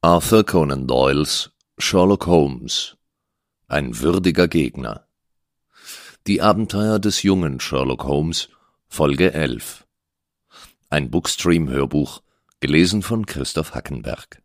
Arthur Conan Doyles Sherlock Holmes. Ein würdiger Gegner. Die Abenteuer des jungen Sherlock Holmes, Folge 11. Ein Bookstream-Hörbuch, gelesen von Christoph Hackenberg.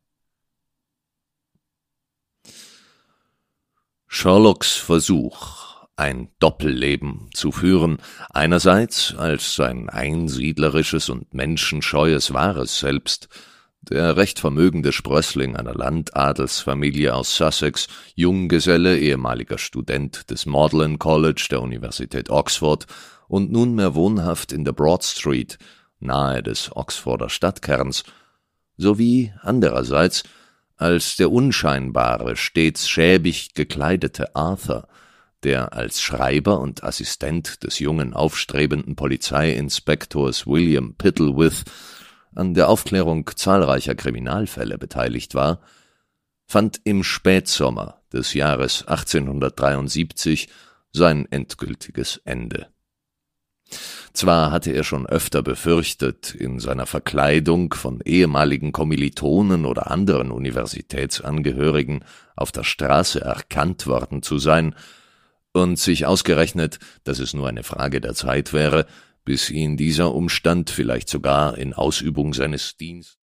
Sherlocks Versuch, ein Doppelleben zu führen, einerseits als sein einsiedlerisches und menschenscheues wahres Selbst, der recht vermögende Sprössling einer Landadelsfamilie aus Sussex, Junggeselle, ehemaliger Student des Magdalen College der Universität Oxford und nunmehr wohnhaft in der Broad Street, nahe des Oxforder Stadtkerns, sowie andererseits als der unscheinbare, stets schäbig gekleidete Arthur, der als Schreiber und Assistent des jungen, aufstrebenden Polizeiinspektors William Pittleworth an der Aufklärung zahlreicher Kriminalfälle beteiligt war, fand im Spätsommer des Jahres 1873 sein endgültiges Ende. Zwar hatte er schon öfter befürchtet, in seiner Verkleidung von ehemaligen Kommilitonen oder anderen Universitätsangehörigen auf der Straße erkannt worden zu sein und sich ausgerechnet, dass es nur eine Frage der Zeit wäre, bis ihn dieser Umstand vielleicht sogar in Ausübung seines Dienstes